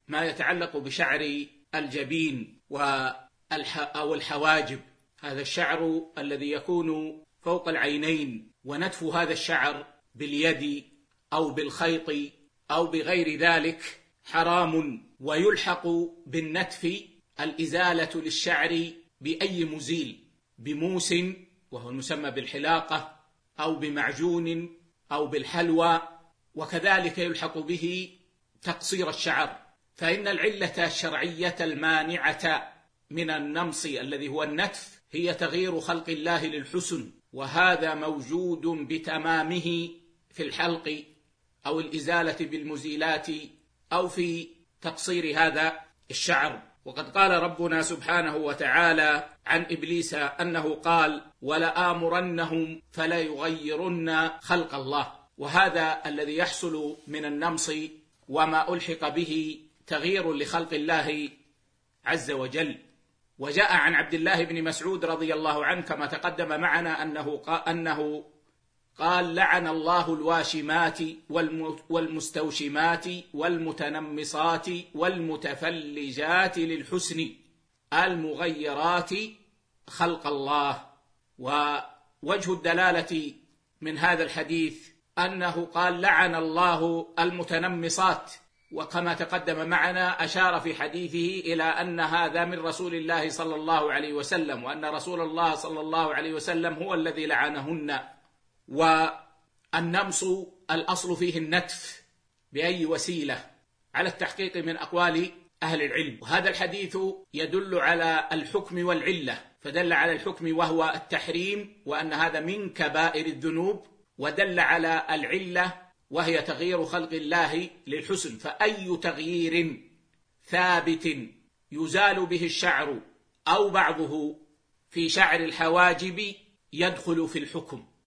ما يتعلق بشعر الجبين أو الحواجب، هذا الشعر الذي يكون فوق العينين، ونتف هذا الشعر باليد أو بالخيط أو بغير ذلك حرام، ويلحق بالنتف الإزالة للشعر بأي مزيل، بموس وهو المسمى بالحلاقة، أو بمعجون أو بالحلوى، وكذلك يلحق به تقصير الشعر. فإن العلة الشرعية المانعة من النمص الذي هو النتف هي تغيير خلق الله للحسن، وهذا موجود بتمامه في الحلق أو الإزالة بالمزيلات أو في تقصير هذا الشعر. وقد قال ربنا سبحانه وتعالى عن إبليس أنه قال: ولآمرنهم فلا يغيرن خلق الله. وهذا الذي يحصل من النمص وما ألحق به تغيير لخلق الله عز وجل. وجاء عن عبد الله بن مسعود رضي الله عنه كما تقدم معنا أنه قال: لعن الله الواشمات والمستوشمات والمتنمصات والمتفلجات للحسن المغيرات خلق الله. ووجه الدلالة من هذا الحديث أنه قال: لعن الله المتنمصات، وكما تقدم معنا أشار في حديثه إلى أن هذا من رسول الله صلى الله عليه وسلم، وأن رسول الله صلى الله عليه وسلم هو الذي لعنهن. والنمص الأصل فيه النتف بأي وسيلة على التحقيق من أقوال أهل العلم. وهذا الحديث يدل على الحكم والعلة، فدل على الحكم وهو التحريم وأن هذا من كبائر الذنوب، ودل على العلة وهي تغيير خلق الله للحسن. فأي تغيير ثابت يزال به الشعر أو بعضه في شعر الحواجب يدخل في الحكم،